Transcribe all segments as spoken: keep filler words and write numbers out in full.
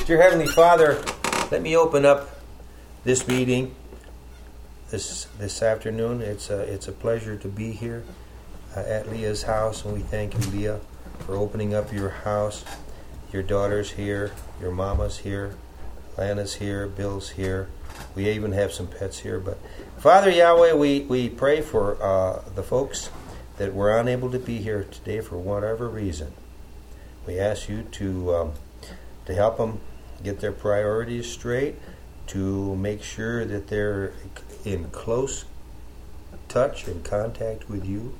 Dear Heavenly Father, let me open up this meeting this this afternoon. It's a, it's a pleasure to be here uh, at Leah's house, and we thank you, Leah, for opening up your house. Your daughter's here, your mama's here, Lana's here, Bill's here. We even have some pets here. But Father Yahweh, we, we pray for uh, the folks that were unable to be here today for whatever reason. We ask you to um, to help them get their priorities straight, to make sure that they're in close touch and contact with you,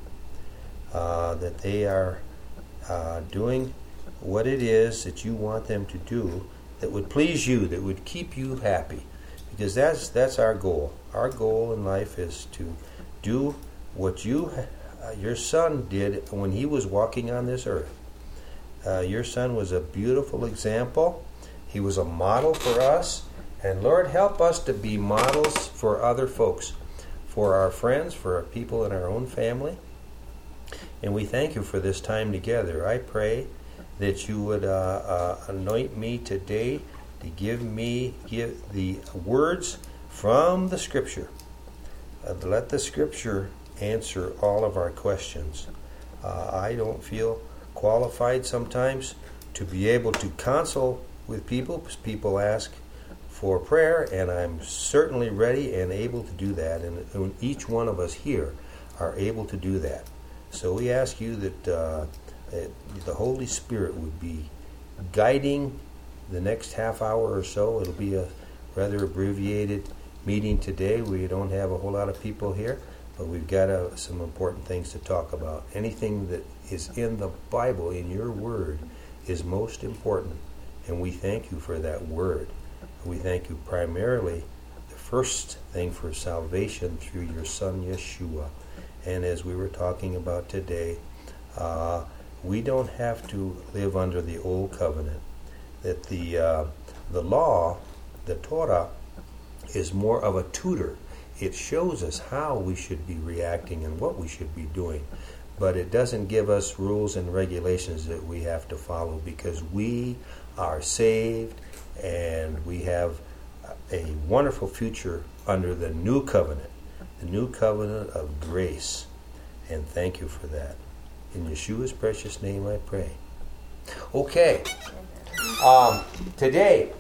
uh, that they are uh, doing what it is that you want them to do that would please you, that would keep you happy. Because that's that's our goal. Our goal in life is to do what you, uh, your son did when he was walking on this earth. Uh, your son was a beautiful example. He was a model for us. And Lord, help us to be models for other folks, for our friends, for our people in our own family. And we thank you for this time together. I pray that you would uh, uh, anoint me today to give me give the words from the Scripture. Uh, let the Scripture answer all of our questions. Uh, I don't feel qualified sometimes to be able to console with people because people ask for prayer, and I'm certainly ready and able to do that, and, and each one of us here are able to do that. So we ask you that uh, the Holy Spirit would be guiding the next half hour or so. It'll be a rather abbreviated meeting today. We don't have a whole lot of people here, but we've got uh, some important things to talk about. Anything that is in the Bible, in your word, is most important, and we thank you for that word. We thank you primarily, the first thing, for salvation through your Son, Yeshua. And as we were talking about today, uh, we don't have to live under the old covenant. That the uh, the law, the Torah, is more of a tutor. It shows us how we should be reacting and what we should be doing. But it doesn't give us rules and regulations that we have to follow, because we are saved and we have a wonderful future under the new covenant, the new covenant of grace. And thank you for that. In Yeshua's precious name I pray. Okay. Um, today,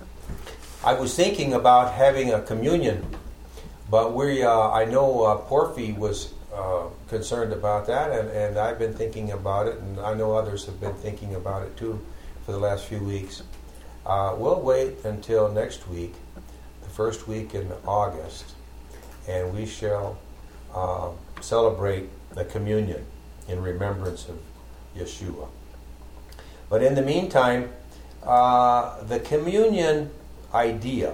I was thinking about having a communion, but we, uh, I know uh, Porphy was uh, concerned about that, and, and I've been thinking about it, and I know others have been thinking about it too for the last few weeks. Uh, we'll wait until next week, the first week in August, and we shall uh, celebrate the communion in remembrance of Yeshua. But in the meantime, uh, the communion idea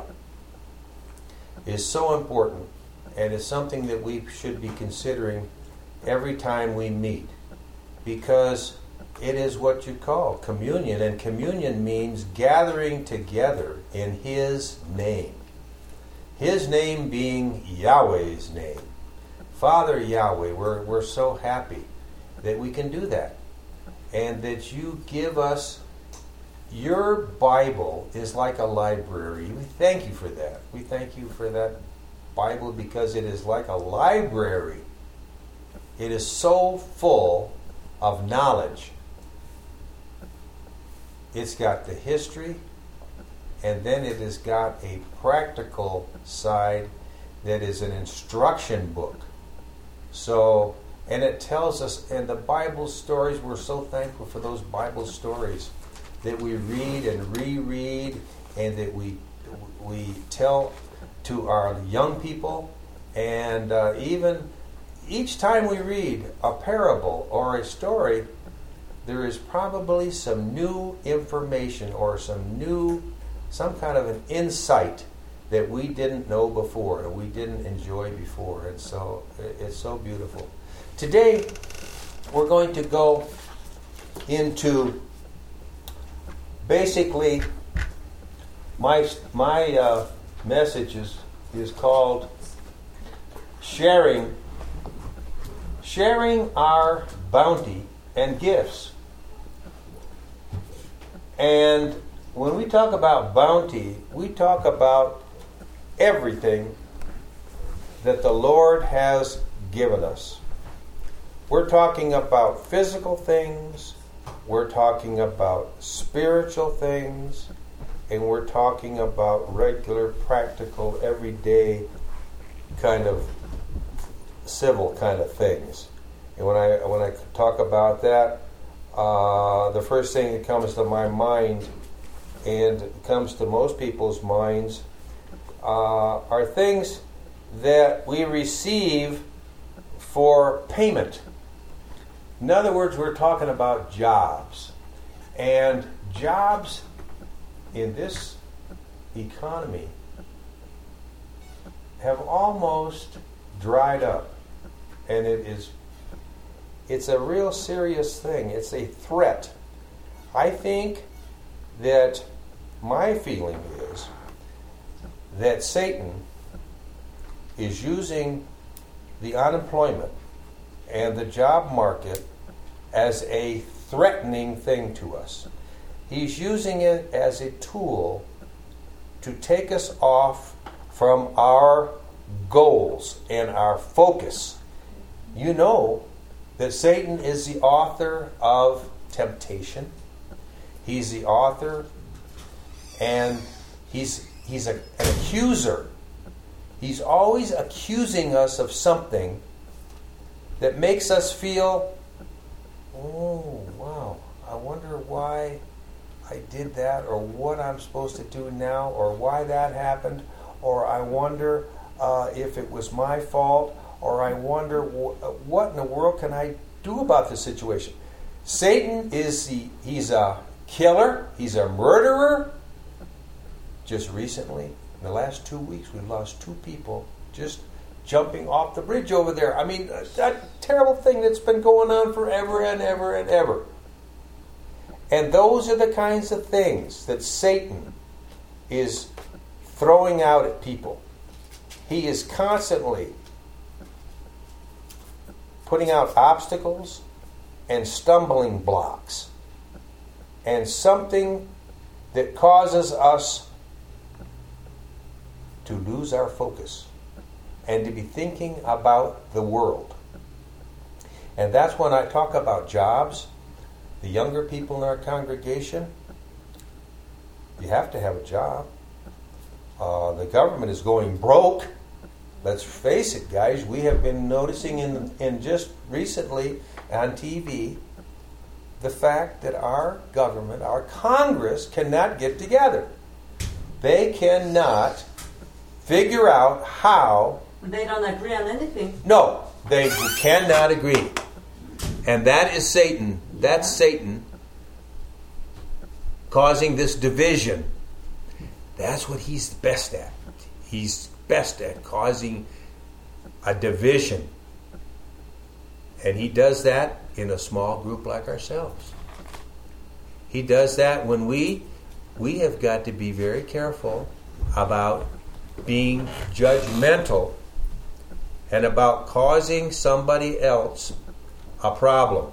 is so important, and is something that we should be considering every time we meet, because it is what you call communion, and communion means gathering together in His name. His name being Yahweh's name. Father Yahweh, we're, we're so happy that we can do that, and that you give us your Bible is like a library. We thank you for that. We thank you for that Bible, because it is like a library. It is so full of knowledge. It's got the history, and then it has got a practical side that is an instruction book. So, and it tells us, and the Bible stories, we're so thankful for those Bible stories that we read and reread, and that we we tell to our young people. And uh, even each time we read a parable or a story, there is probably some new information or some new, some kind of an insight that we didn't know before and we didn't enjoy before. And so it's so beautiful. Today, we're going to go into basically my my uh, message is, is called sharing sharing our bounty and gifts. And when we talk about bounty, we talk about everything that the Lord has given us. We're talking about physical things, we're talking about spiritual things, and we're talking about regular, practical, everyday kind of civil kind of things. And when I when I talk about that, uh, the first thing that comes to my mind, and comes to most people's minds, uh, are things that we receive for payment. In other words, we're talking about jobs. And jobs in this economy have almost dried up. And it is it's a real serious thing. It's a threat. I think that my feeling is that Satan is using the unemployment and the job market as a threatening thing to us. He's using it as a tool to take us off from our goals and our focus. You know that Satan is the author of temptation. He's the author, and he's he's a, an accuser. He's always accusing us of something that makes us feel, oh, wow, I wonder why I did that, or what I'm supposed to do now, or why that happened, or I wonder uh, if it was my fault, or I wonder wh- what in the world can I do about this situation. Satan is the, he's a killer, he's a murderer. Just recently, in the last two weeks, we've lost two people just jumping off the bridge over there. I mean, that terrible thing that's been going on forever and ever and ever. And those are the kinds of things that Satan is throwing out at people. He is constantly putting out obstacles and stumbling blocks, and something that causes us to lose our focus and to be thinking about the world. And that's when I talk about jobs. The younger people in our congregation, you have to have a job. Uh, the government is going broke. Let's face it, guys. We have been noticing in, in just recently on T V the fact that our government, our Congress, cannot get together. They cannot figure out how. They don't agree on anything. No, they cannot agree. And that is Satan. That's Satan causing this division. That's what he's best at. He's best at causing a division. And he does that in a small group like ourselves. He does that when we we have got to be very careful about being judgmental and about causing somebody else a problem.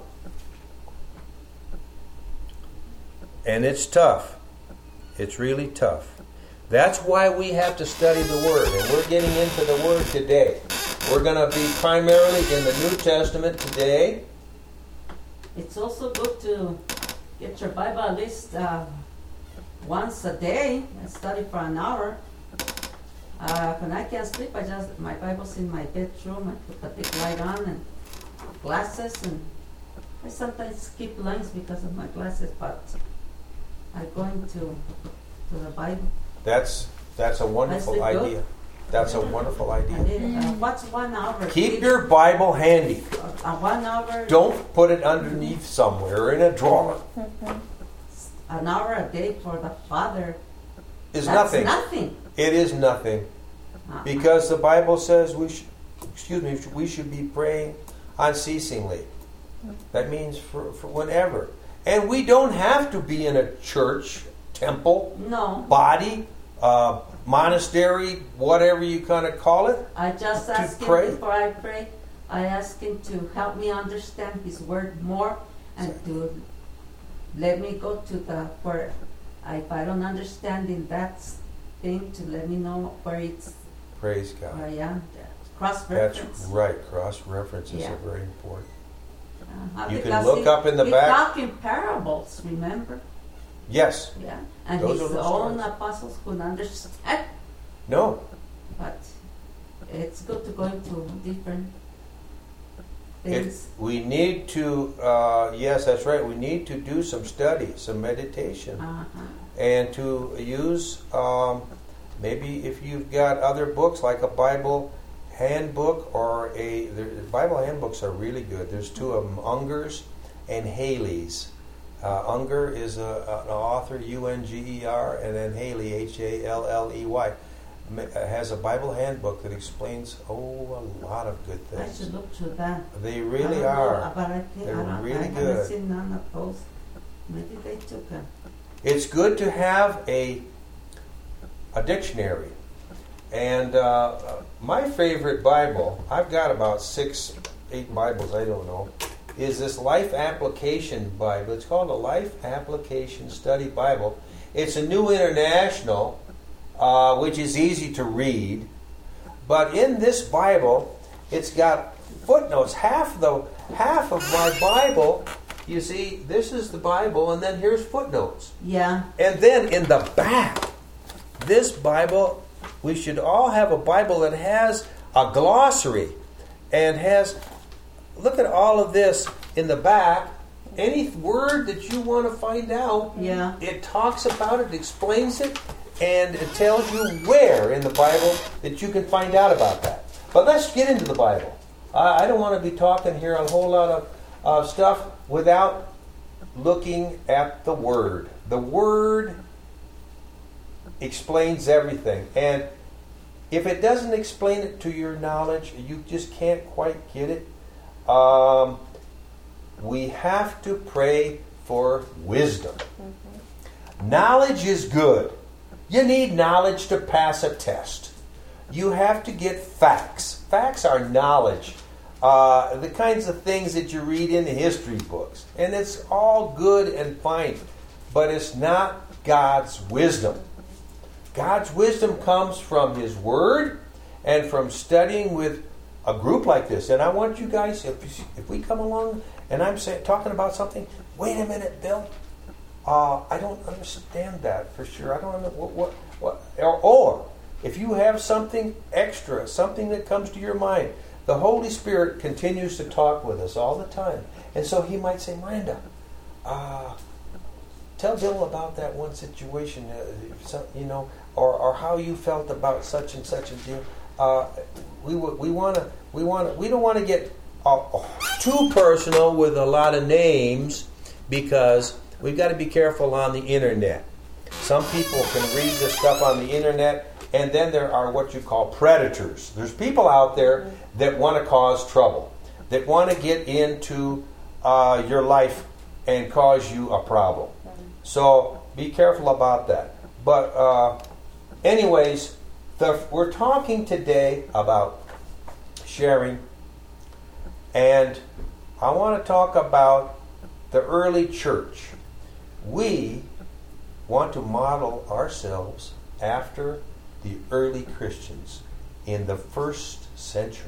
And it's tough. It's really tough. That's why we have to study the Word. And we're getting into the Word today. We're going to be primarily in the New Testament today. It's also good to get your Bible at least uh, once a day and study for an hour. Uh, when I can't sleep, I just my Bible's in my bedroom. I put the big light on and glasses, and I sometimes skip lines because of my glasses, but I go into to the Bible. That's that's a wonderful idea. Good. That's a wonderful idea. Uh, what's one hour? Keep your Bible handy. Uh, one hour. Don't put it underneath somewhere in a drawer. An hour a day for the Father is that's nothing. Nothing. It is nothing, uh-huh. Because the Bible says we should. Excuse me. We should be praying unceasingly. That means for, for whenever, and we don't have to be in a church, temple, no, body. Uh, monastery, whatever you kind of call it. I just ask him pray. before I pray, I ask him to help me understand his word more and to let me go to the where if I don't understand in that thing, to let me know where it's, Praise God. where, yeah, cross That's reference. right. Cross references Yeah. are very important. Uh, You can because look he- up in the he back. talked in parables, remember? Yes. Yeah, and Those his are the own stories. apostles couldn't understand. No. But it's good to go into different It, things. we need to, uh, yes, that's right. We need to do some study, some meditation, Uh-huh. and to use um, maybe if you've got other books like a Bible handbook or a the Bible handbooks are really good. There's two of them, Unger's and Haley's. Uh, Unger is a, an author, U N G E R, and then Haley, H A L L E Y, has a Bible handbook that explains oh a lot of good I things. should look to that. They I really don't are. know, but I think They're I, don't, really I good. haven't seen none of those. Maybe they took a. It's good to have a a dictionary. And uh, my favorite Bible, I've got about six, eight Bibles, I don't know, is this Life Application Bible. It's called a Life Application Study Bible. It's a New International, uh, which is easy to read. But in this Bible, it's got footnotes. Half the half of my Bible, you see, this is the Bible, and then here's footnotes. Yeah. And then in the back, this Bible, we should all have a Bible that has a glossary and has, look at all of this in the back. Any word that you want to find out, Yeah. it talks about it, explains it, and it tells you where in the Bible that you can find out about that. But let's get into the Bible. I, I don't want to be talking here a whole lot of uh, stuff without looking at the Word. The Word explains everything. And if it doesn't explain it to your knowledge, you just can't quite get it. Um, we have to pray for wisdom. Mm-hmm. Knowledge is good. You need knowledge to pass a test. You have to get facts. Facts are knowledge. Uh, the kinds of things that you read in the history books. And it's all good and fine. But it's not God's wisdom. God's wisdom comes from His Word and from studying with a group like this. And I want you guys, if, if we come along and I'm say, talking about something, wait a minute, Bill. Uh, I don't understand that for sure. I don't know what, what, what or, or if you have something extra, something that comes to your mind, the Holy Spirit continues to talk with us all the time. And so He might say, Miranda, uh, tell Bill about that one situation, uh, you know, or, or how you felt about such and such a deal. Uh, we we want to we want we don't want to get uh, too personal with a lot of names because we've got to be careful on the internet. Some people can read this stuff on the internet, and then there are what you call predators. There's people out there that want to cause trouble, that want to get into uh, your life and cause you a problem. So be careful about that. But uh, anyways, the, we're talking today about sharing, and I want to talk about the early church. We want to model ourselves after the early Christians in the first century,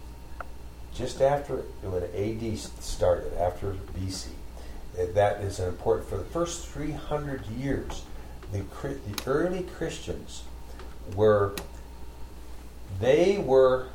just after when A D started, after B C. That is important. For the first three hundred years, the, the early Christians were, they were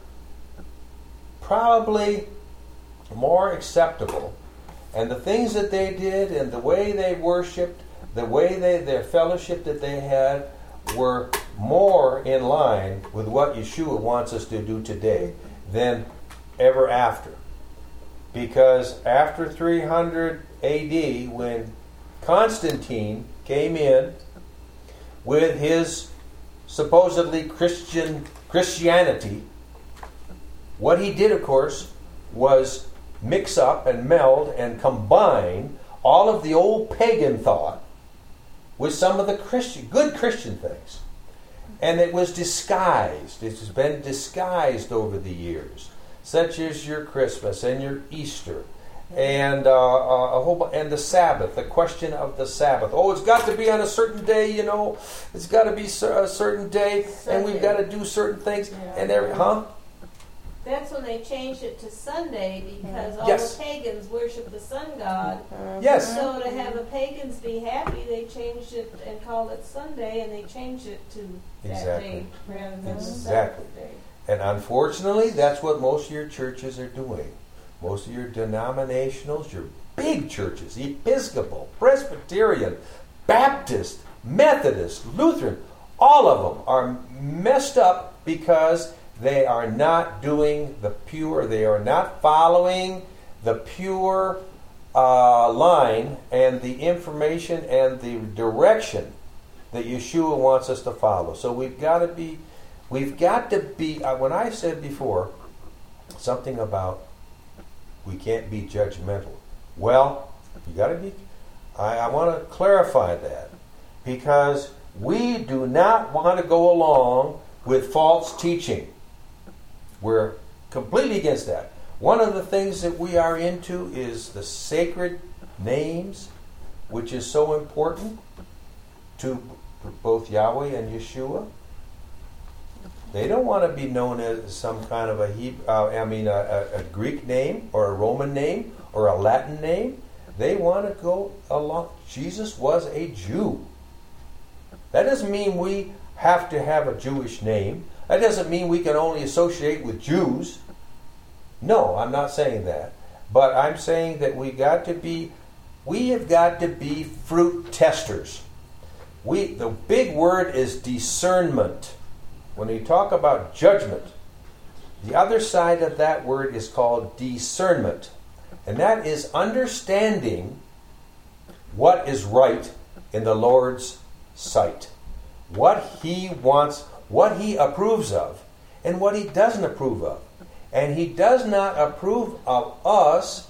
probably more acceptable. And the things that they did and the way they worshipped, the way they, their fellowship that they had were more in line with what Yeshua wants us to do today than ever after. Because after three hundred A D, when Constantine came in with his supposedly Christian Christianity, what he did, of course, was mix up and meld and combine all of the old pagan thought with some of the Christian, good Christian things. And it was disguised. It has been disguised over the years, such as your Christmas and your Easter And uh, a whole bu- and the Sabbath, the question of the Sabbath. Oh, it's got to be on a certain day, you know. It's got to be a certain day, Sunday. And we've got to do certain things. Yeah. And every, huh? That's when they changed it to Sunday because all yes. the pagans worship the sun god. Yes. So to have the pagans be happy, they changed it and called it Sunday, and they changed it to that exactly. day rather than exactly. the Sabbath day. And unfortunately, that's what most of your churches are doing. Most of your denominationals, your big churches, Episcopal, Presbyterian, Baptist, Methodist, Lutheran, all of them are messed up because they are not doing the pure, they are not following the pure uh, line and the information and the direction that Yeshua wants us to follow. So we've got to be, we've got to be, uh, when I said before something about we can't be judgmental. Well, you got to be, I, I want to clarify that because we do not want to go along with false teaching. We're completely against that. One of the things that we are into is the sacred names, which is so important to both Yahweh and Yeshua. They don't want to be known as some kind of a Hebrew, uh, I mean a, a, a Greek name or a Roman name or a Latin name. They want to go along. Jesus was a Jew. That doesn't mean we have to have a Jewish name. That doesn't mean we can only associate with Jews. No, I'm not saying that. But I'm saying that we got to be, we have got to be fruit testers. We, the big word is discernment. When we talk about judgment, the other side of that word is called discernment. And that is understanding what is right in the Lord's sight. What He wants, what He approves of, and what He doesn't approve of. And He does not approve of us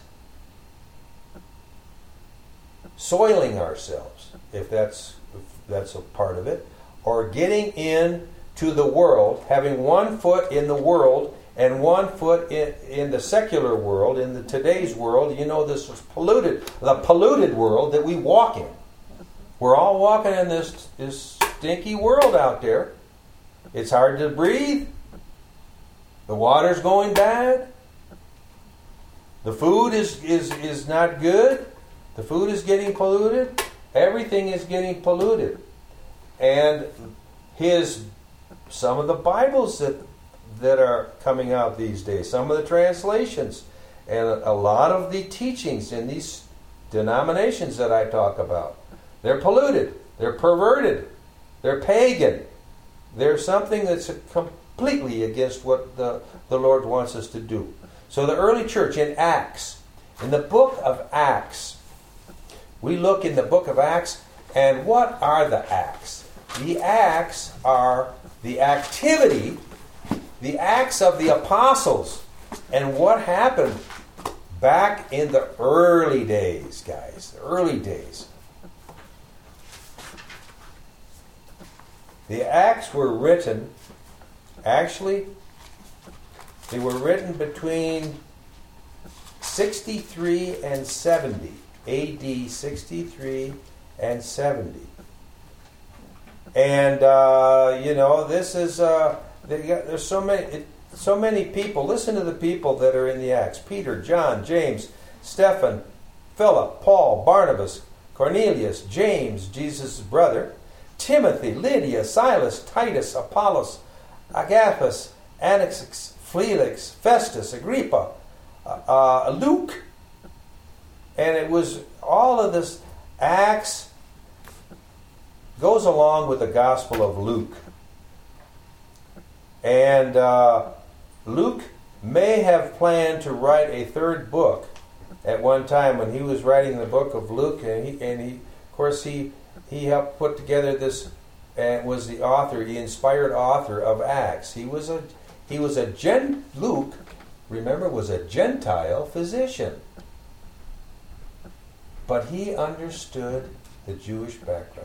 soiling ourselves, if that's if that's a part of it, or getting in to the world, having one foot in the world and one foot in, in the secular world, in the today's world. You know, this is polluted, the polluted world that we walk in. We're all walking in this, this stinky world out there. It's hard to breathe. The water's going bad. The food is, is, is not good. The food is getting polluted. Everything is getting polluted. And his some of the Bibles that that are coming out these days, some of the translations, and a lot of the teachings in these denominations that I talk about, they're polluted, they're perverted, they're pagan. They're something that's completely against what the, the Lord wants us to do. So the early church in Acts, in the book of Acts, we look in the book of Acts, and what are the Acts? The Acts are the activity, the acts of the apostles, and what happened back in the early days, guys, the early days. The Acts were written, actually, they were written between sixty-three and seventy, A D sixty-three and seventy. And, uh, you know, this is, uh, they got, there's so many, it, so many people. Listen to the people that are in the Acts. Peter, John, James, Stephen, Philip, Paul, Barnabas, Cornelius, James, Jesus' brother, Timothy, Lydia, Silas, Titus, Apollos, Agathos, Anaxagoras, Felix, Festus, Agrippa, uh, uh, Luke. And it was all of this Acts goes along with the Gospel of Luke. And uh, Luke may have planned to write a third book at one time when he was writing the book of Luke, and he, and he of course, he he helped put together this, and was the author, the inspired author of Acts. He was a he was a gen Luke, remember, was a Gentile physician, but he understood the Jewish background.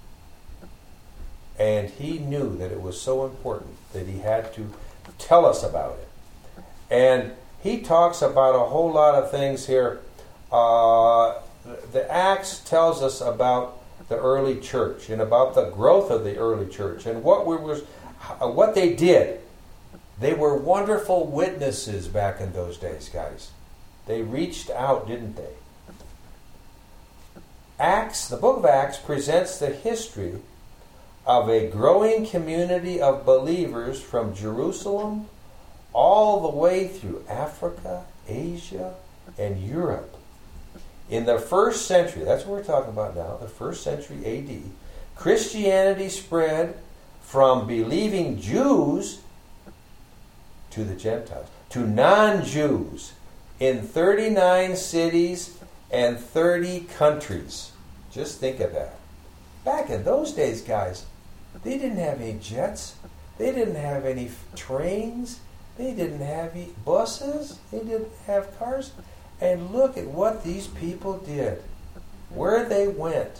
And he knew that it was so important that he had to tell us about it. And he talks about a whole lot of things here uh, the Acts tells us about the early church and about the growth of the early church and what we was, what they did. They were wonderful witnesses back in those days, guys. They reached out, didn't they? Acts, the book of Acts presents the history of a growing community of believers from Jerusalem all the way through Africa, Asia, and Europe. In the first century, that's what we're talking about now, the first century A D, Christianity spread from believing Jews to the Gentiles, to non-Jews, in thirty-nine cities and thirty countries. Just think of that. Back in those days, guys, they didn't have any jets. They didn't have any trains. They didn't have any buses. They didn't have cars. And look at what these people did. Where they went.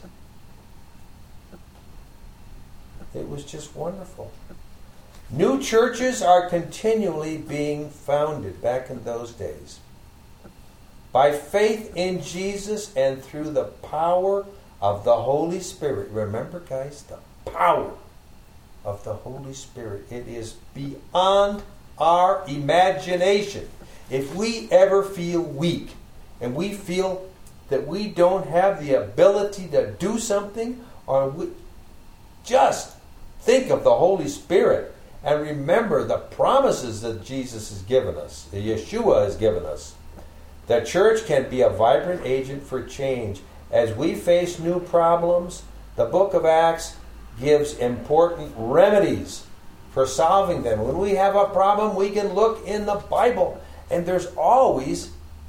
It was just wonderful. New churches are continually being founded back in those days. By faith in Jesus and through the power of the Holy Spirit. Remember, guys, the power of the Holy Spirit. It is beyond our imagination. If we ever feel weak and we feel that we don't have the ability to do something, or we just think of the Holy Spirit and remember the promises that Jesus has given us, that Yeshua has given us. The church can be a vibrant agent for change. As we face new problems, the book of Acts gives important remedies for solving them. When we have a problem, we can look in the Bible, and there's always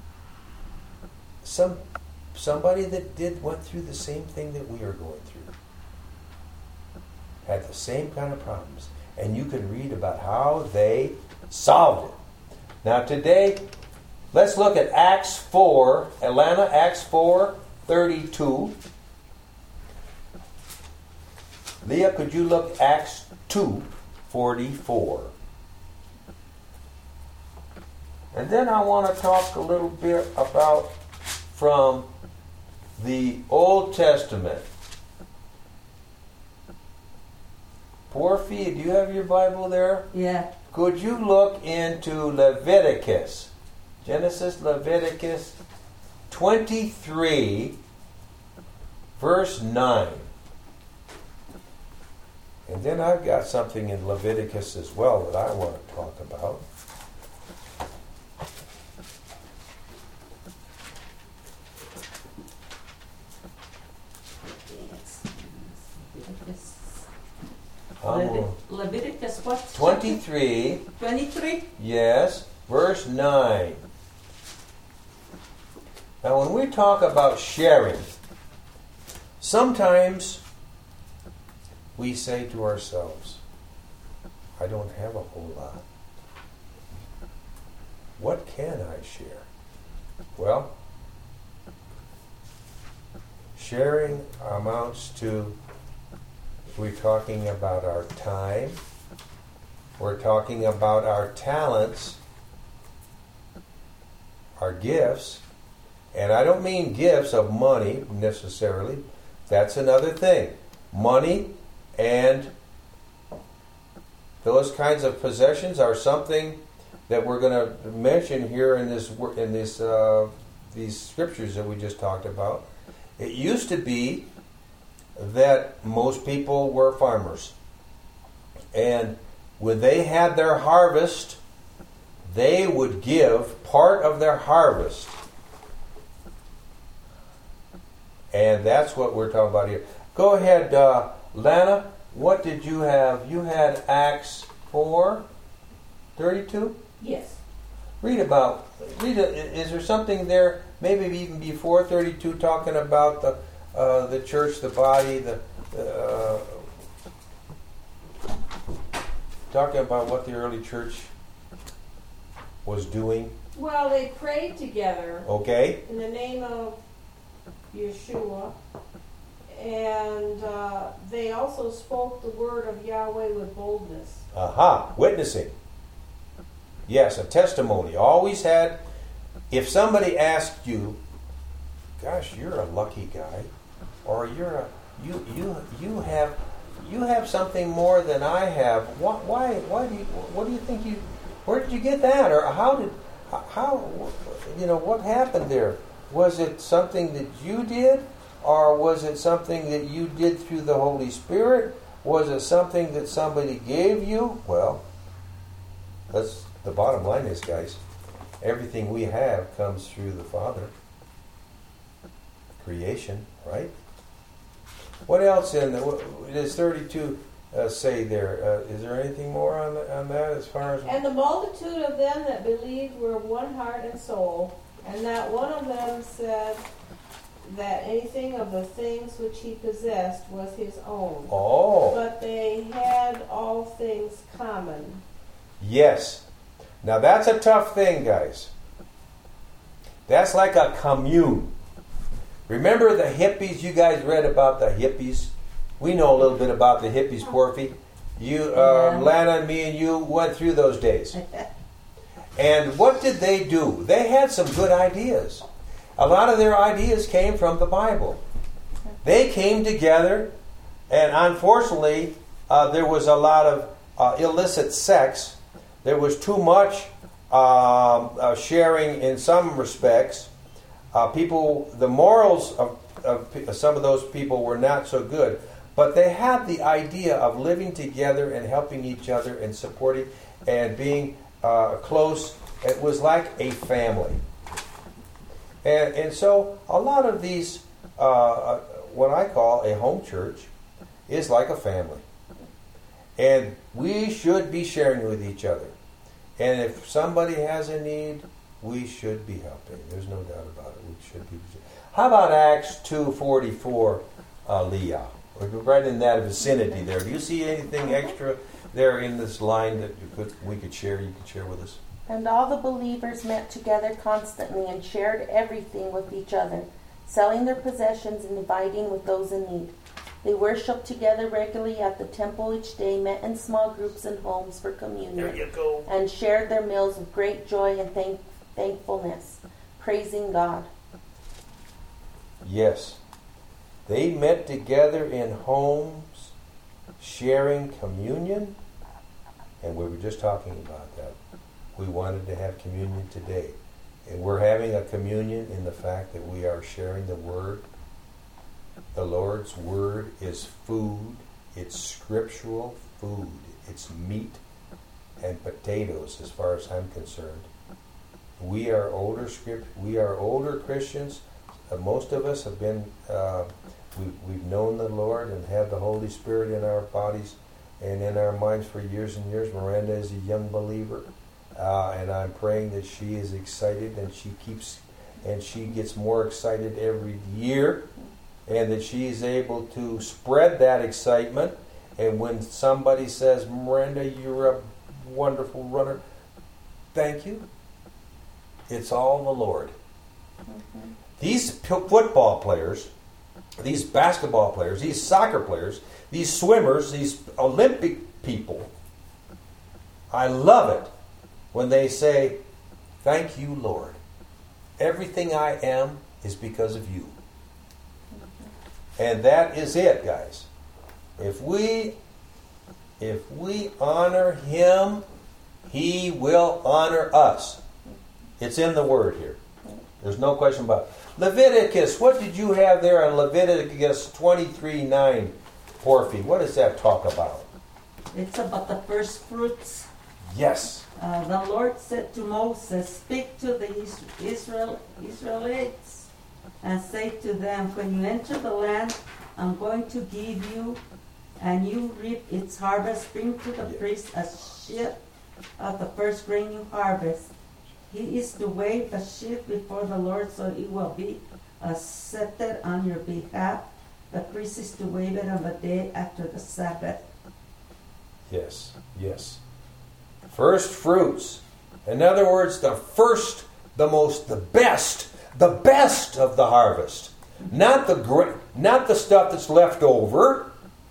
some somebody that did went through the same thing that we are going through. Had the same kind of problems. And you can read about how they solved it. Now today, let's look at Acts four, Atlanta, Acts four, thirty-two. Leah, could you look Acts two, forty-four? And then I want to talk a little bit about from the Old Testament. Porphy, do you have your Bible there? Yeah. Could you look into Leviticus? Genesis, Leviticus twenty-three, verse nine. And then I've got something in Leviticus as well that I want to talk about. Levit- Leviticus what? twenty-three. twenty-three? Yes, verse nine. Now when we talk about sharing, sometimes we say to ourselves, I don't have a whole lot. What can I share? Well, sharing amounts to, we're talking about our time, we're talking about our talents, our gifts, and I don't mean gifts of money necessarily. That's another thing. Money and those kinds of possessions are something that we're going to mention here in this in this uh, these scriptures that we just talked about. It used to be that most people were farmers, and when they had their harvest, they would give part of their harvest, and that's what we're talking about here. Go ahead, uh, Lana. What did you have? You had Acts four thirty-two? Yes. Read about. Read. A, is there something there? Maybe even before thirty-two, talking about the uh, the church, the body, the uh, talking about what the early church was doing. Well, they prayed together. Okay. In the name of Yeshua. And uh, they also spoke the word of Yahweh with boldness. Aha, witnessing. Yes, a testimony. Always had, if somebody asked you, gosh, you're a lucky guy, or you're a you you you have you have something more than I have. Why why why do you what do you think you where did you get that, or how did how you know what happened there? Was it something that you did, or was it something that you did through the Holy Spirit? Was it something that somebody gave you? Well, that's the bottom line is, guys, everything we have comes through the Father. Creation, right? What else in the, what, does thirty-two uh, say there? Uh, is there anything more on the, on that as far as? And the multitude of them that believed were one heart and soul, and not one of them said that anything of the things which he possessed was his own. Oh. But they had all things common. Yes. Now that's a tough thing, guys. That's like a commune. Remember the hippies? You guys read about the hippies? We know a little bit about the hippies, Porfy. You, uh, Yeah. Lana and me and you went through those days. And what did they do? They had some good ideas. A lot of their ideas came from the Bible. They came together, and unfortunately, uh, there was a lot of uh, illicit sex. There was too much um, uh, sharing in some respects. Uh, people, the morals of, of some of those people were not so good, but they had the idea of living together and helping each other and supporting and being uh, close. It was like a family. And, and so a lot of these, uh, what I call a home church, is like a family. And we should be sharing with each other. And if somebody has a need, we should be helping. There's no doubt about it. We should be. How about Acts two forty-four, uh, Leah? We're right in that vicinity there. Do you see anything extra there in this line that you could, we could share, you could share with us? And all the believers met together constantly and shared everything with each other, selling their possessions and dividing with those in need. They worshipped together regularly at the temple each day, met in small groups and homes for communion. There you go. And shared their meals with great joy and thank- thankfulness, praising God. Yes. They met together in homes, sharing communion. And we were just talking about that. We wanted to have communion today. And we're having a communion in the fact that we are sharing the Word. The Lord's Word is food. It's scriptural food. It's meat and potatoes as far as I'm concerned. We are older script. We are older Christians. Uh, most of us have been, uh, we, we've known the Lord and have the Holy Spirit in our bodies and in our minds for years and years. Miranda is a young believer. Uh, and I'm praying that she is excited and she keeps, and she gets more excited every year, and that she is able to spread that excitement. And when somebody says, Miranda, you're a wonderful runner, thank you. It's all the Lord. Mm-hmm. These p- football players, these basketball players, these soccer players, these swimmers, these Olympic people, I love it when they say, thank you, Lord. Everything I am is because of you. And that is it, guys. If we if we honor Him, He will honor us. It's in the Word here. There's no question about it. Leviticus, what did you have there on Leviticus twenty-three nine, Porphy? What does that talk about? It's about the first fruits. Yes. Uh, the Lord said to Moses, speak to the Israel, Israelites and say to them, when you enter the land I'm going to give you, and you reap its harvest, bring to the Yeah. priest a sheaf of the first grain you harvest. He is to wave the sheaf before the Lord, so it will be accepted on your behalf. The priest is to wave it on the day after the Sabbath. Yes, yes. First fruits. In other words, the first, the most, the best, the best of the harvest. Not the gra- not the stuff that's left over.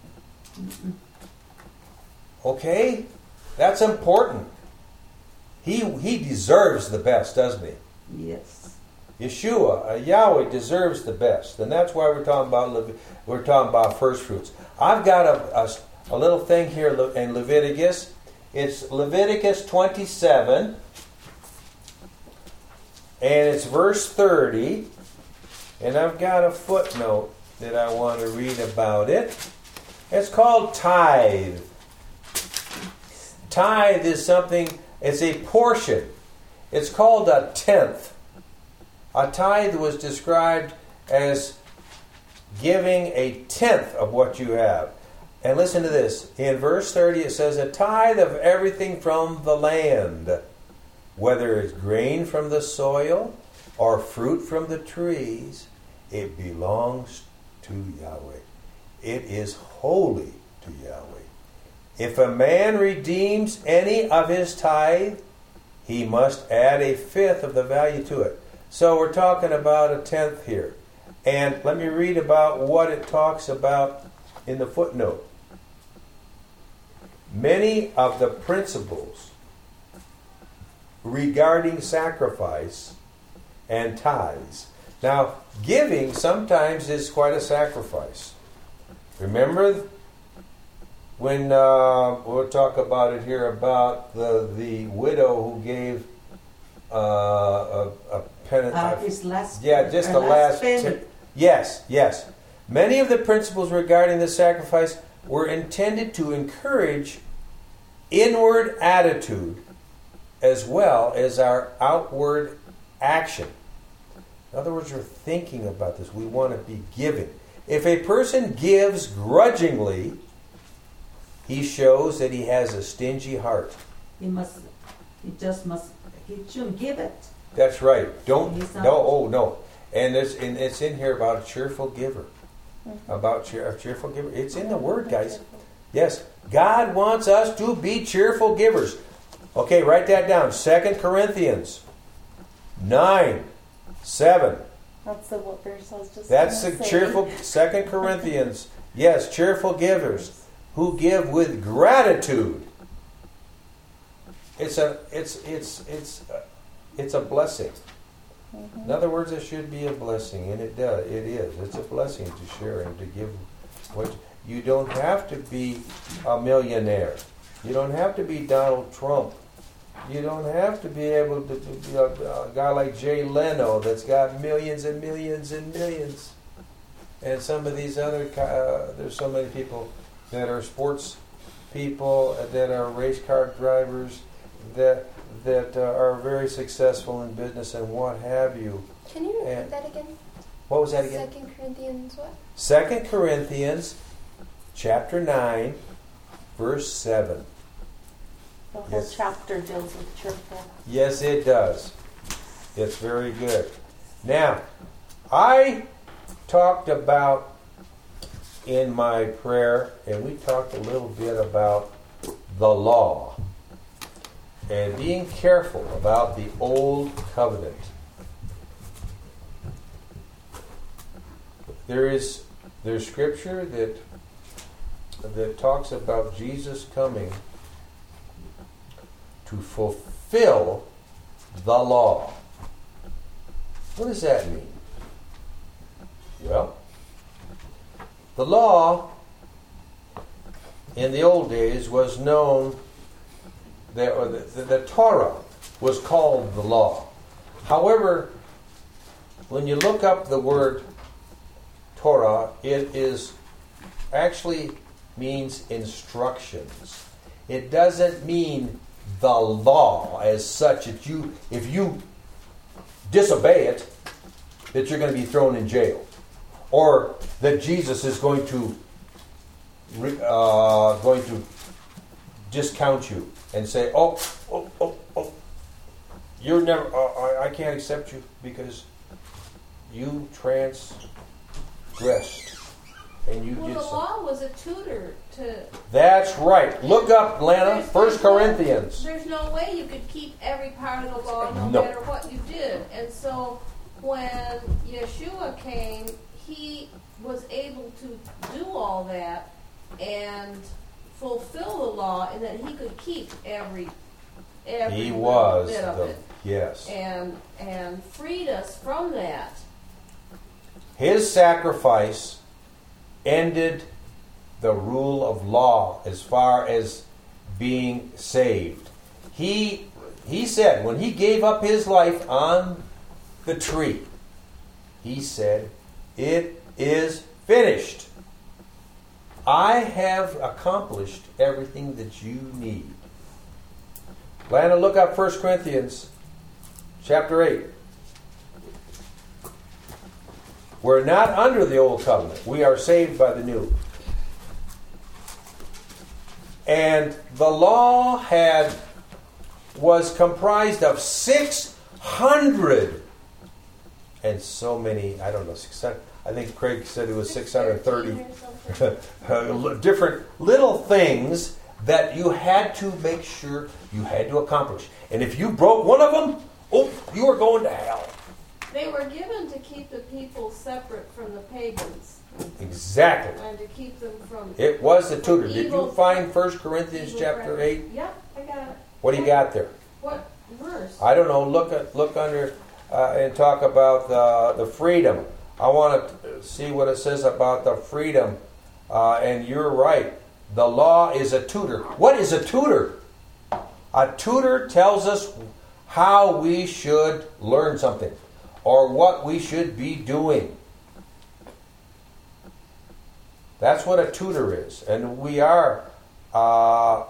Okay? That's important. He he deserves the best, doesn't he? Yes. Yeshua, uh, Yahweh deserves the best, and that's why we're talking about Le- we're talking about first fruits. I've got a, a, a little thing here in Leviticus. It's Leviticus twenty-seven, and it's verse thirty, and I've got a footnote that I want to read about it. It's called tithe. Tithe is something, it's a portion. It's called a tenth. A tithe was described as giving a tenth of what you have. And listen to this. In verse thirty it says, a tithe of everything from the land, whether it's grain from the soil or fruit from the trees, it belongs to Yahweh. It is holy to Yahweh. If a man redeems any of his tithe, he must add a fifth of the value to it. So we're talking about a tenth here. And let me read about what it talks about in the footnote. Many of the principles regarding sacrifice and tithes. Now, giving sometimes is quite a sacrifice. Remember when uh, we'll talk about it here about the the widow who gave uh, a, a penance. Uh, his last. Yeah, just her the last. penny. T- yes, yes. Many of the principles regarding the sacrifice were intended to encourage inward attitude as well as our outward action. In other words, we're thinking about this. We want to be giving. If a person gives grudgingly, he shows that he has a stingy heart. He must. He just must. He shouldn't give it. That's right. Don't. He's not- No. Oh no. And it's and it's in here about a cheerful giver. Mhm. About cheer, a cheerful giver. It's in the Word, guys. Yes. God wants us to be cheerful givers. Okay, write that down. Second Corinthians nine, seven. That's the what verse I was just That's gonna the say. cheerful. Second Corinthians. Yes, cheerful givers who give with gratitude. It's a. It's it's it's uh, it's a blessing. Mhm. In other words, it should be a blessing, and it does. It is. It's a blessing to share and to give. What you don't have to be a millionaire. You don't have to be Donald Trump. You don't have to be able to, to be a, a guy like Jay Leno that's got millions and millions and millions. And some of these other, uh, there's so many people that are sports people, that are race car drivers, that that uh, are very successful in business and what have you. Can you repeat And- that again? What was that again? Second Corinthians what? Second Corinthians chapter nine, verse seven. The whole Yes. chapter deals with cheerful. Yes, it does. It's very good. Now, I talked about in my prayer, and we talked a little bit about the law and being careful about the old covenant. There is there's scripture that that talks about Jesus coming to fulfill the law. What does that mean? Well, the law in the old days was known that or the, the, the Torah was called the law. However, when you look up the word Torah, it is actually means instructions. It doesn't mean the law as such that you, if you disobey it, that you're going to be thrown in jail, or that Jesus is going to uh, going to discount you and say, "Oh, oh, oh, oh, you're never. Uh, I, I can't accept you because you transgressed and you Well, did the something." law was a tutor to. That's right. Look up, Lana, There's- First there's no- Corinthians. There's no way you could keep every part of the law no, No. matter what you did. And so when Yeshua came, he was able to do all that and fulfill the law, and that he could keep every every He little was bit of the, it, yes. and and freed us from that. His sacrifice ended the rule of law as far as being saved. He he said when he gave up his life on the tree, he said, "It is finished. I have accomplished everything that you need." Lana, look up First Corinthians chapter eight. We're not under the old covenant. We are saved by the new. And the law had was comprised of six hundred and so many, I don't know, six hundred, I think Craig said it was six hundred thirty different little things that you had to make sure you had to accomplish. And if you broke one of them, oh, you were going to hell. They were given to keep the people separate from the pagans. Exactly. And to keep them from... It was the tutor. Did evil- you find First Corinthians evil chapter practice. eight? Yep, I got it. What do you got there? What verse? I don't know. Look at look under uh, and talk about the the freedom. I want to see what it says about the freedom. Uh, and you're right. The law is a tutor. What is a tutor? A tutor tells us how we should learn something or what we should be doing. That's what a tutor is. And we are uh,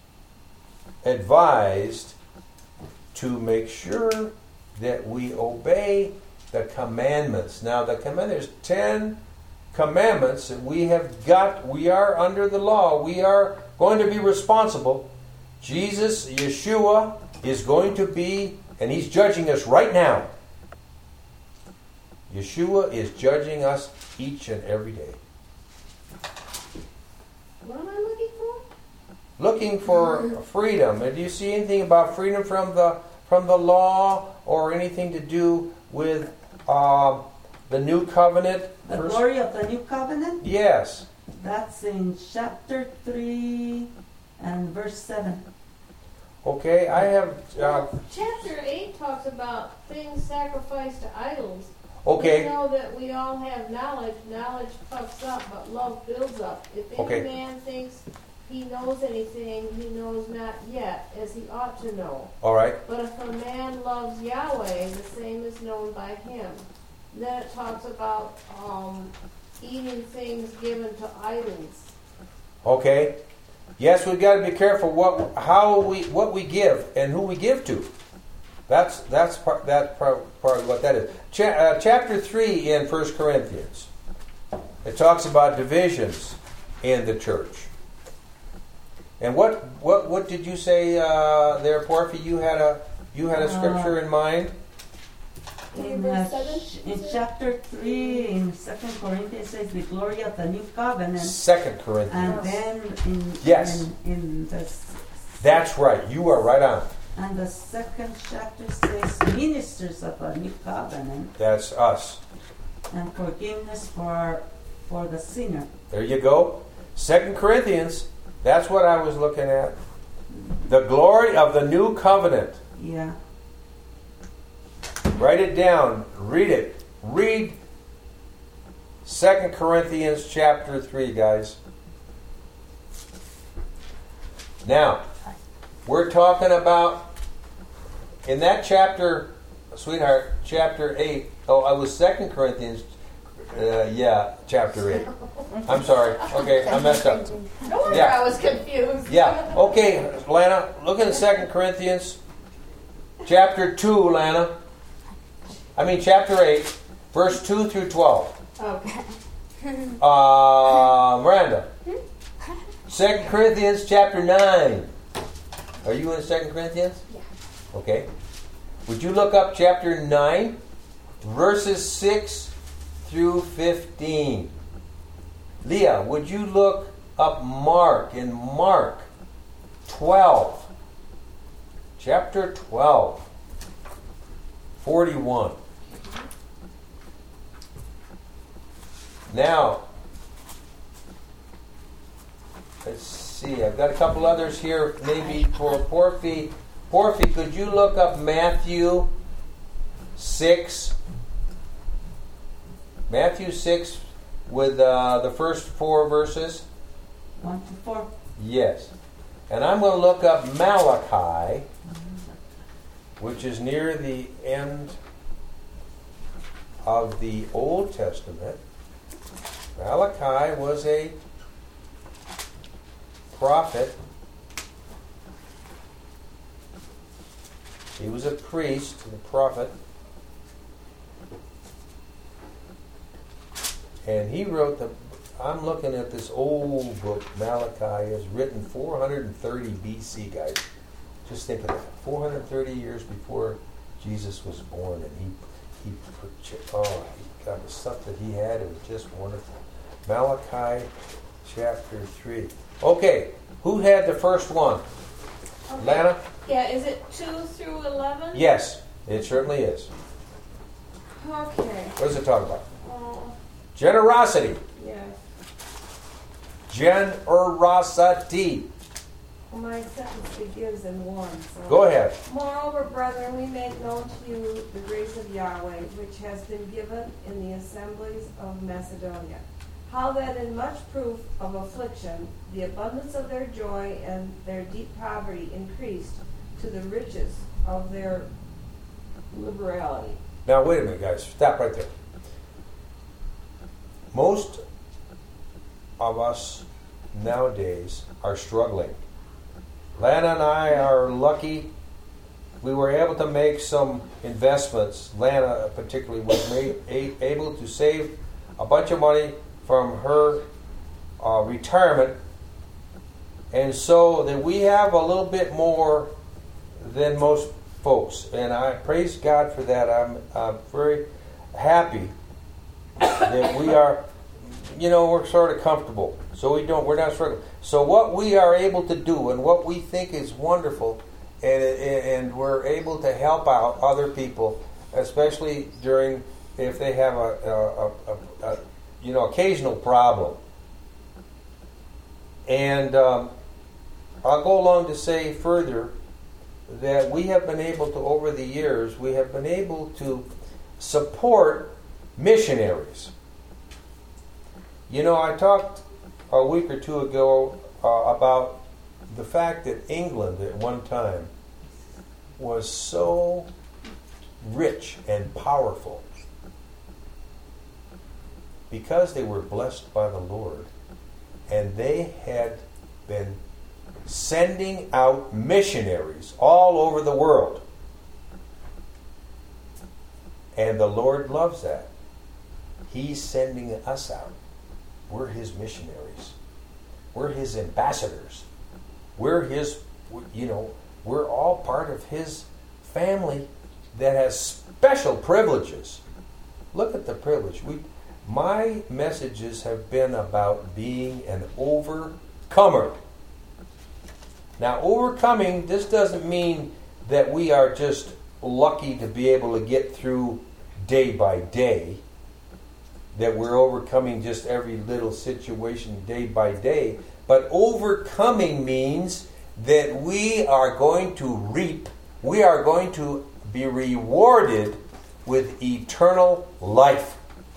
advised to make sure that we obey the commandments. Now, the command, there's ten commandments, and we have got, we are under the law. We are going to be responsible. Jesus, Yeshua, is going to be, and he's judging us right now. Yeshua is judging us each and every day. What am I looking for? Looking for freedom. And do you see anything about freedom from the from the law or anything to do with uh, the new covenant? The First- glory of the new covenant? Yes. That's in chapter three and verse seven. Okay, I have. Uh, Chapter eight talks about things sacrificed to idols. okay. We know that we all have knowledge. Knowledge puffs up, but love builds up. If any Okay. man thinks he knows anything, he knows not yet, as he ought to know. All right. But if a man loves Yahweh, the same is known by him. Then it talks about um, eating things given to idols. Okay. Yes, we've got to be careful what how we what we give and who we give to. That's that's part that part, part of what that is. Cha- uh, chapter three in First Corinthians. It talks about divisions in the church. And what what what did you say uh, there, Porphy? You had a you had a scripture in mind. In, Verse uh, seven, sh- in is it? chapter three, in Second Corinthians, says the glory of the new covenant. Second Corinthians. And then in Yes. in, in the s- That's right. You are right on. and the second chapter says ministers of a new covenant That's us. and forgiveness for for the sinner. There you go. Second Corinthians. That's what I was looking at. The glory of the new covenant. Yeah. Write it down. Read it. Read Second Corinthians chapter three, guys. Now, we're talking about in that chapter, sweetheart, chapter eight. Oh, I was Second Corinthians. Uh, yeah, chapter eight. I'm sorry. Okay, I messed up. No wonder Yeah. I was confused. Yeah. Okay, Lana, look at Second Corinthians chapter two, Lana. I mean chapter eight, verse two through twelve. Okay. Uh, Miranda. Second Corinthians chapter nine. Are you in Second Corinthians? Yeah. Okay. Would you look up chapter nine, verses six through fifteen? Leah, would you look up Mark in Mark twelve? Chapter twelve, forty-one. Now, let's see. I've got a couple others here, maybe for Porphy. Porphy, could you look up Matthew six? Matthew six with uh, the first four verses? One to four. Yes. And I'm going to look up Malachi, which is near the end of the Old Testament. Malachi was a prophet. He was a priest, a prophet. And he wrote the, I'm looking at this old book, Malachi, is written four hundred thirty B C, guys. Just think of that. four hundred thirty years before Jesus was born. And he, he oh, he got the stuff that he had. It was just wonderful. Malachi chapter three. Okay, who had the first one? Okay. Lana? Yeah, is it two through eleven? Yes, it certainly is. Okay. What does it talk about? Oh, Generosity. yeah. Generosity. My sentence begins in one. So. Go ahead. Moreover, brethren, we make known to you the grace of Yahweh, which has been given in the assemblies of Macedonia. How that in much proof of affliction, the abundance of their joy and their deep poverty increased to the riches of their liberality. Now, wait a minute, guys. Stop right there. Most of us nowadays are struggling. Lana and I are lucky. We were able to make some investments. Lana particularly was made, a, able to save a bunch of money from her uh, retirement, and so that we have a little bit more than most folks, and I praise God for that. I'm, I'm very happy that we are, you know, we're sort of comfortable, so we don't, we're not struggling. So what we are able to do, and what we think is wonderful, and and we're able to help out other people, especially during if they have a, a, a, a you know, occasional problem. And um, I'll go along to say further that we have been able to, over the years, we have been able to support missionaries. You know, I talked a week or two ago uh, about the fact that England at one time was so rich and powerful because they were blessed by the Lord, and they had been sending out missionaries all over the world. And the Lord loves that. He's sending us out. We're His missionaries. We're His ambassadors. We're His, you know, we're all part of His family that has special privileges. Look at the privilege. We My messages have been about being an overcomer. Now, overcoming, this doesn't mean that we are just lucky to be able to get through day by day, that we're overcoming just every little situation day by day. But overcoming means that we are going to reap, we are going to be rewarded with eternal life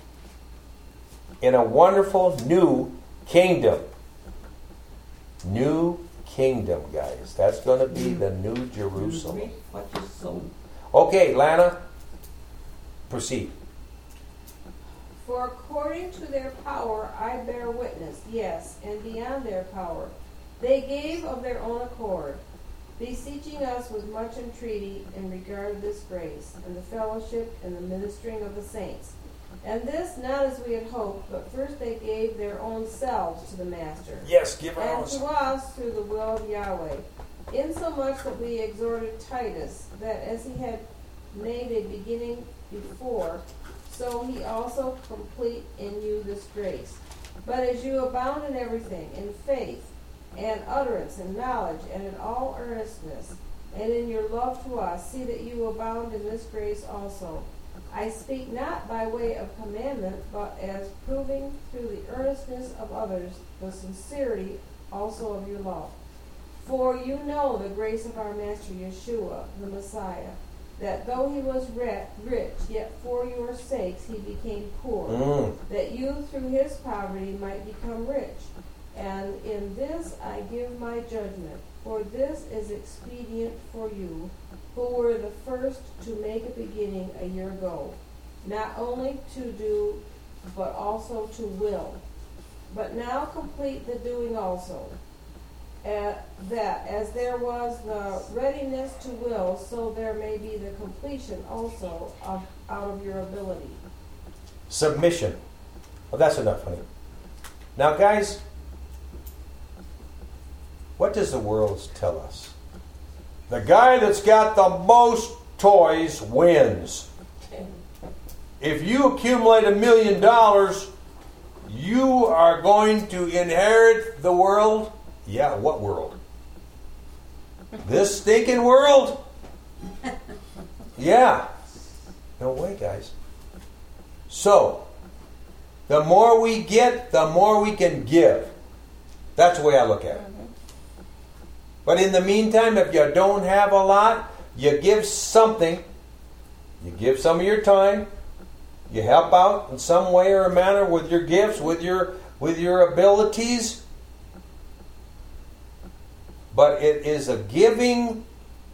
in a wonderful new kingdom. New kingdom, guys. That's going to be the New Jerusalem. Reap what you sow. Okay, Lana, proceed. For according to their power I bear witness, yes, and beyond their power, they gave of their own accord, beseeching us with much entreaty in regard of this grace, and the fellowship and the ministering of the saints. And this not as we had hoped, but first they gave their own selves to the Master. Yes, give our And own. to us through the will of Yahweh, insomuch that we exhorted Titus, that as he had made a beginning before, so he also complete in you this grace. But as you abound in everything, in faith, and utterance, and knowledge, and in all earnestness, and in your love to us, see that you abound in this grace also. I speak not by way of commandment, but as proving through the earnestness of others the sincerity also of your love. For you know the grace of our Master Yeshua, the Messiah, that though he was ri- rich, yet for your sakes he became poor, Mm. that you through his poverty might become rich. And in this I give my judgment, for this is expedient for you, who were the first to make a beginning a year ago, not only to do, but also to will. But now complete the doing also, uh, that as there was the readiness to will, so there may be the completion also of, out of your ability. Submission. Well, that's enough, honey. Now, guys, what does the world tell us? The guy that's got the most toys wins. If you accumulate a million dollars, you are going to inherit the world. Yeah, what world? This stinking world? Yeah. No way, guys. So, the more we get, the more we can give. That's the way I look at it. But in the meantime, if you don't have a lot, you give something. You give some of your time. You help out in some way or manner with your gifts, with your with your abilities. But it is a giving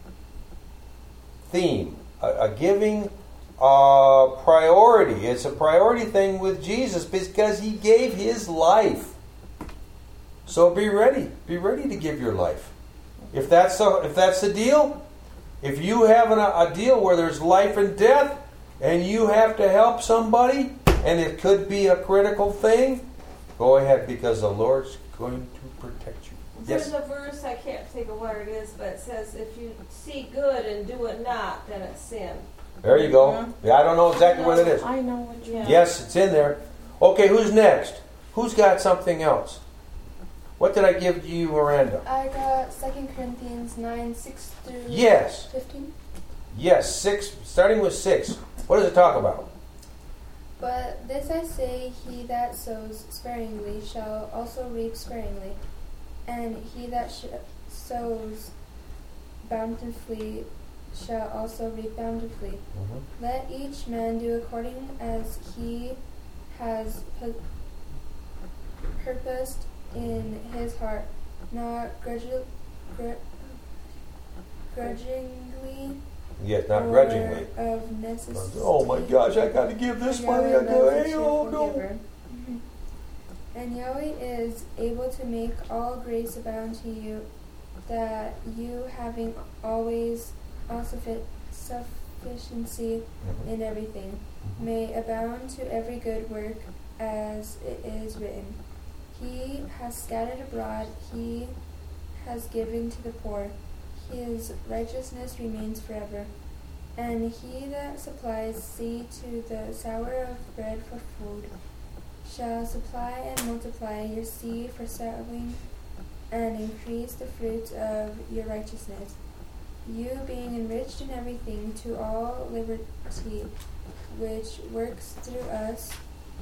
theme, a, a giving uh, priority. It's a priority thing with Jesus because he gave his life. So be ready. Be ready to give your life. If that's the, if that's the deal, if you have an, a deal where there's life and death, and you have to help somebody, and it could be a critical thing, go ahead, because the Lord's going to protect you. There's Yes. a verse, I can't think of where it is, but it says, if you see good and do it not, then it's sin. There you go. Yeah, I don't know exactly what it is. I know what you Yeah. Yes, it's in there. Okay, who's next? Who's got something else? What did I give to you, Miranda? I got Second Corinthians nine, six through Yes. fifteen. Yes, six, starting with six. What does it talk about? But this I say, he that sows sparingly shall also reap sparingly, and he that sh- sows bountifully shall also reap bountifully. Mm-hmm. Let each man do according as he has pu- purposed in his heart, not grudg- gr- grudgingly Yes, not or grudgingly. of necessity. Oh my gosh, I got to give this money. I go, hey, oh no. Mhm. And Yahweh is able to make all grace abound to you, that you, having always all suffi- sufficiency Mhm. in everything, may abound to every good work, as it is written. He has scattered abroad, he has given to the poor, his righteousness remains forever. And he that supplies seed to the sower of bread for food shall supply and multiply your seed for sowing, and increase the fruits of your righteousness, you being enriched in everything to all liberty, which works through us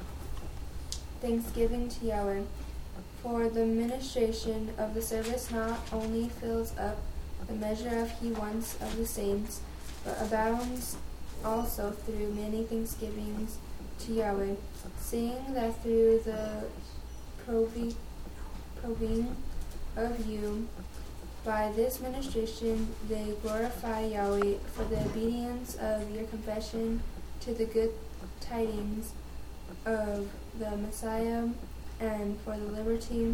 thanksgiving to Yahweh. For the ministration of the service not only fills up the measure of he wants of the saints, but abounds also through many thanksgivings to Yahweh, seeing that through the provi- proving of you by this ministration they glorify Yahweh for the obedience of your confession to the good tidings of the Messiah, and for the liberty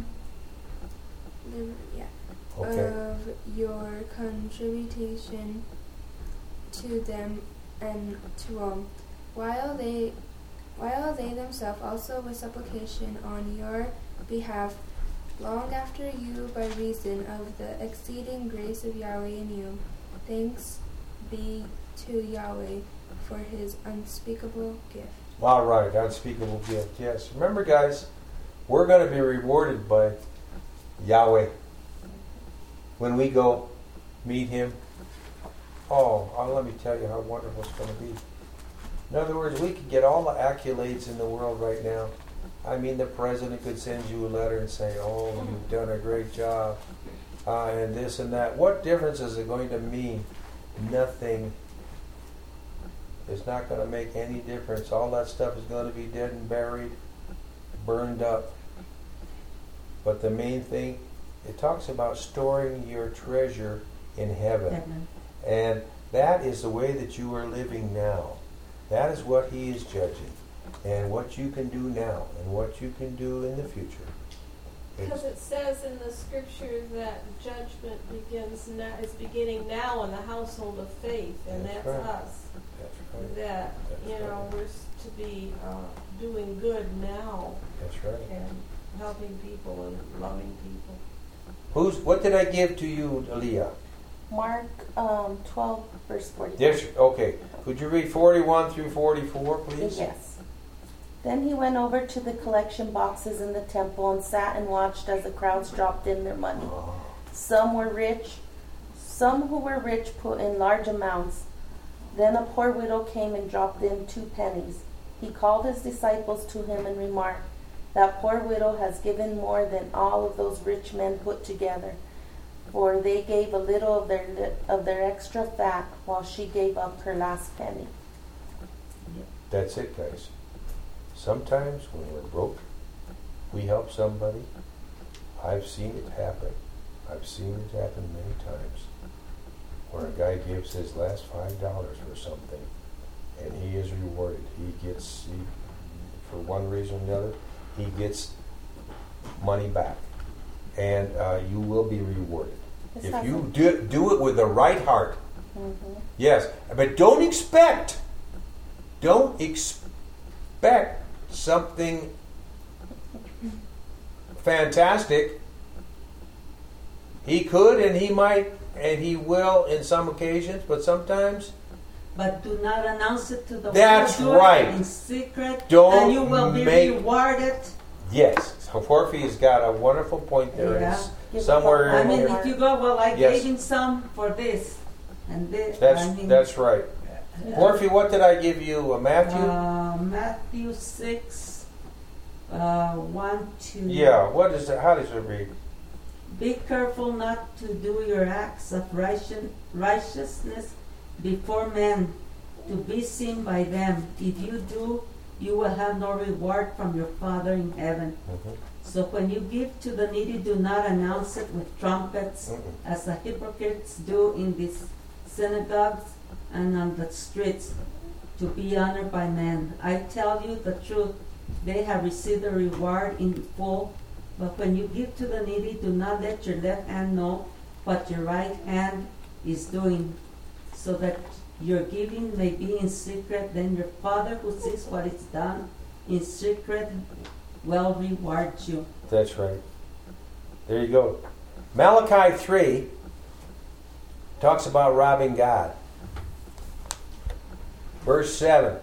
liber- yeah, Okay. of your contribution to them and to all, while they while they themselves also with supplication on your behalf long after you by reason of the exceeding grace of Yahweh in you. Thanks be to Yahweh for his unspeakable gift. All right, unspeakable gift. Yes. Remember, guys, we're going to be rewarded by Yahweh when we go meet him. Oh, oh, let me tell you how wonderful it's going to be. In other words, we could get all the accolades in the world right now. I mean, the president could send you a letter and say, oh, you've done a great job. uh, and this and that. What difference is it going to mean? Nothing. It's not going to make any difference. All that stuff is going to be dead and buried, burned up. But the main thing, it talks about storing your treasure in heaven. Heaven. And that is the way that you are living now. That is what he is judging. And what you can do now and what you can do in the future. Because it says in the scripture that judgment begins now, is beginning now in the household of faith, and That's that's, right. us. That's right. That, That's you know, right. we're s- to be uh, doing good now That's right. and helping people and loving people. Who's? What did I give to you, Leah? Mark um, twelve, verse forty. Yes. Okay. Could you read forty-one through forty-four, please? Yes. Then he went over to the collection boxes in the temple and sat and watched as the crowds dropped in their money. Oh, Some were rich, some who were rich put in large amounts. Then a poor widow came and dropped in two pennies. He called his disciples to him and remarked, "That poor widow has given more than all of those rich men put together, for they gave a little of their li- of their extra fat, while she gave up her last penny." that's it, guys. Sometimes when we're broke, we help somebody. I've seen it happen. I've seen it happen many times. Where a guy gives his last five dollars for something, and he is rewarded. He gets, he, for one reason or another, he gets money back, and uh, you will be rewarded This if has you a- do do it with the right heart. Mhm. Yes, but don't expect, don't expect something fantastic. He could and he might and he will in some occasions, but sometimes But do not announce it to the That's world. Do it right. in secret. Don't and you will be make- rewarded. yes. So Porphy's got a wonderful point there. Yeah. It's Give somewhere a I in mean, here. if you go, well, I Yes. gave him some for this and this. That's I mean, that's right. yeah. Porphy, what did I give you? Uh, Matthew? Uh, Matthew six, uh, one, two. yeah. What is it? How does it read? Be careful not to do your acts of righteous- righteousness before men, to be seen by them. If you do, you will have no reward from your Father in heaven. Mhm. So when you give to the needy, do not announce it with trumpets, Mm-mm. as the hypocrites do in the synagogues and on the streets, to be honored by men. I tell you the truth, they have received the reward in full. But when you give to the needy, do not let your left hand know what your right hand is doing, so that your giving may be in secret. Then your Father who sees what is done in secret will reward you. That's right. There you go. Malachi three talks about robbing God. Verse seven.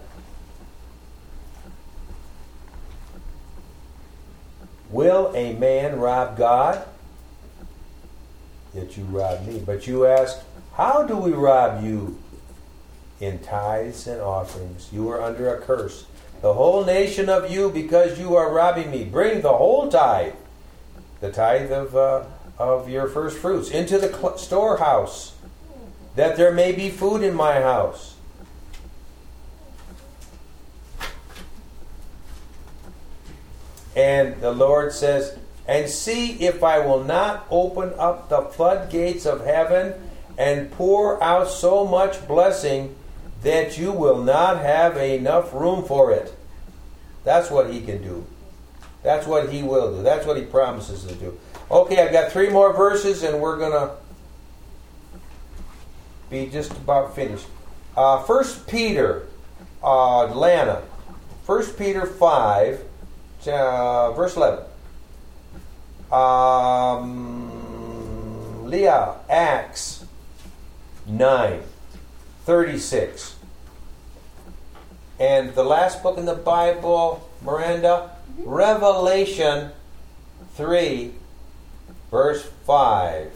Will a man rob God? Yet you rob me. But you ask, how do we rob you? In tithes and offerings. You are under a curse. The whole nation of you, because you are robbing me. Bring the whole tithe, the tithe of uh, of your first fruits, into the cl- storehouse, that there may be food in my house. And the Lord says, and see if I will not open up the floodgates of heaven and pour out so much blessing that you will not have enough room for it. That's what he can do. That's what he will do. That's what he promises to do. Okay, I've got three more verses and we're going to be just about finished. Uh, First Peter, uh, Lana. First Peter five, uh, verse eleven. Um, Leah, Acts nine, thirty-six. And the last book in the Bible, Miranda, Revelation three, verse five.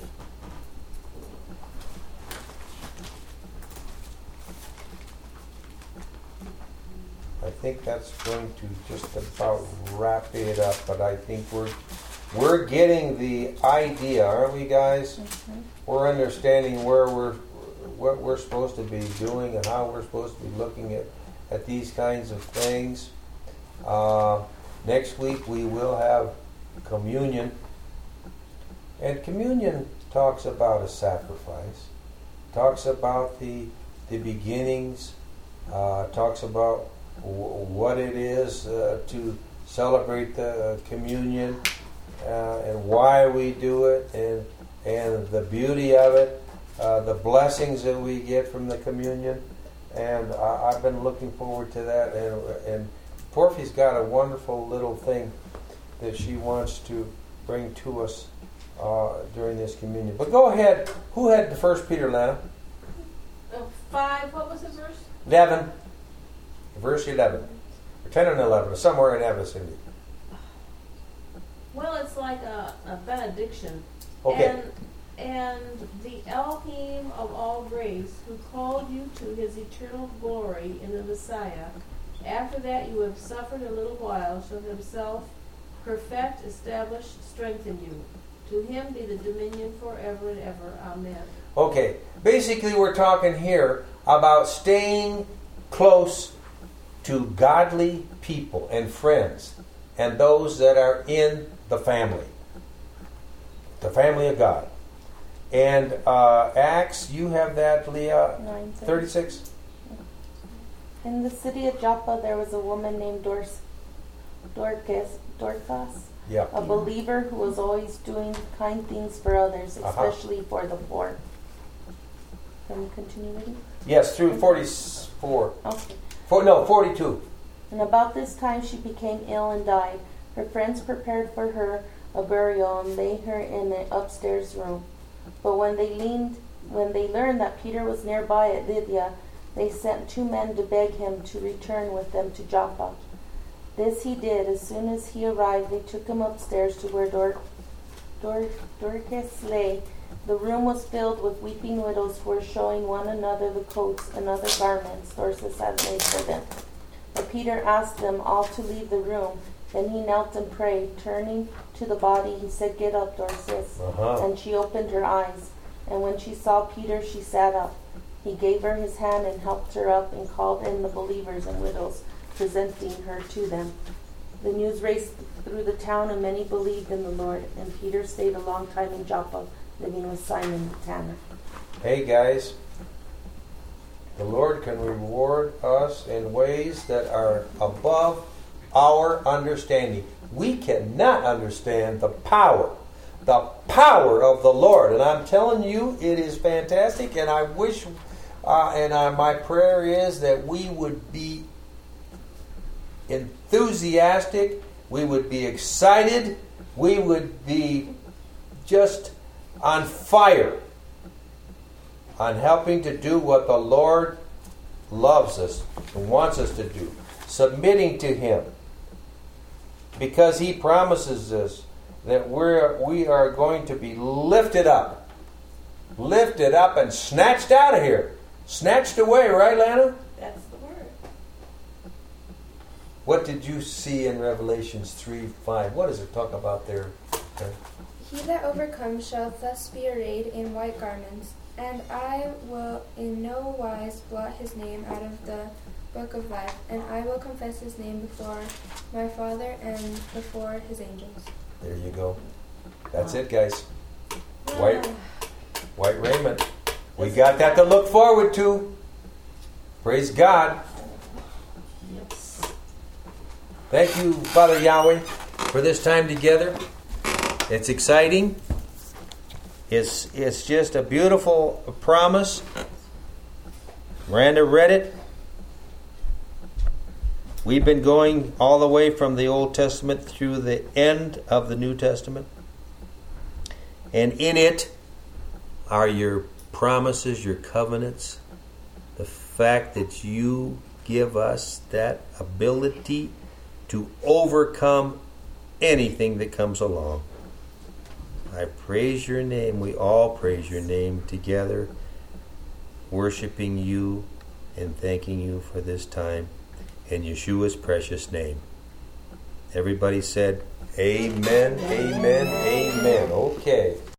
I think that's going to just about wrap it up, but I think we're we're getting the idea, aren't we, guys? Mhm. We're understanding where we're, what we're supposed to be doing and how we're supposed to be looking at, at these kinds of things. Uh, next week we will have communion. And communion talks about a sacrifice, talks about the the beginnings, uh, talks about w- what it is uh, to celebrate the communion uh, and why we do it, and and the beauty of it, uh, the blessings that we get from the communion. And I, I've been looking forward to that. And and Porphy's got a wonderful little thing that she wants to bring to us uh, during this communion. But go ahead. Who had the First Peter, Lana? Uh, five, what was the verse? Eleven. Verse eleven. Or ten and eleven. Or somewhere in that vicinity. Well, it's like a, a benediction. Okay. And, and the Elohim of all grace, who called you to his eternal glory in the Messiah, after that you have suffered a little while, shall himself perfect, establish, strengthen you. To him be the dominion forever and ever. Amen. Okay. Basically, we're talking here about staying close to godly people and friends and those that are in the family. The family of God. And uh, Acts, you have that, Leah, nine thirty-six? In the city of Joppa, there was a woman named Dors- Dorcas, Dorcas, Yeah. a believer who was always doing kind things for others, Uh-huh. especially for the poor. Can we continue reading? Yes, through forty-four. Okay. For, no, forty-two. And about this time she became ill and died. Her friends prepared for her a burial and laid her in an upstairs room. But when they leaned, when they learned that Peter was nearby at Lydda, they sent two men to beg him to return with them to Joppa. This he did. As soon as he arrived, they took him upstairs to where Dor- Dor- Dorcas lay. The room was filled with weeping widows who were showing one another the coats and other garments Dorcas had made for them. But Peter asked them all to leave the room. Then he knelt and prayed. Turning to the body, he said, "Get up, Dorcas." Uh-huh. And she opened her eyes. And when she saw Peter, she sat up. He gave her his hand and helped her up and called in the believers and widows, presenting her to them. The news raced through the town, and many believed in the Lord. And Peter stayed a long time in Joppa, living with Simon the tanner. Hey, guys. The Lord can reward us in ways that are above our understanding. We cannot understand the power, the power of the Lord. And I'm telling you, it is fantastic. And I wish, uh, and I, my prayer is that we would be enthusiastic, we would be excited, we would be just on fire on helping to do what the Lord loves us and wants us to do, submitting to Him, because He promises us that we're we are going to be lifted up, lifted up and snatched out of here, snatched away, right, Lana? That's the word. What did you see in Revelations three five? What does it talk about there? He that overcomes shall thus be arrayed in white garments, and I will in no wise blot his name out of the book of life, and I will confess his name before my Father and before his angels. There you go. That's it, guys. White, white raiment. We got that to look forward to. Praise God. Yes. Thank you, Father Yahweh, for this time together. It's exciting. It's it's just a beautiful promise. Miranda read it. We've been going all the way from the Old Testament through the end of the New Testament. And in it are your promises, your covenants, the fact that you give us that ability to overcome anything that comes along. I praise your name. We all praise your name together, worshiping you and thanking you for this time in Yeshua's precious name. Everybody said, Amen, amen, amen. Okay.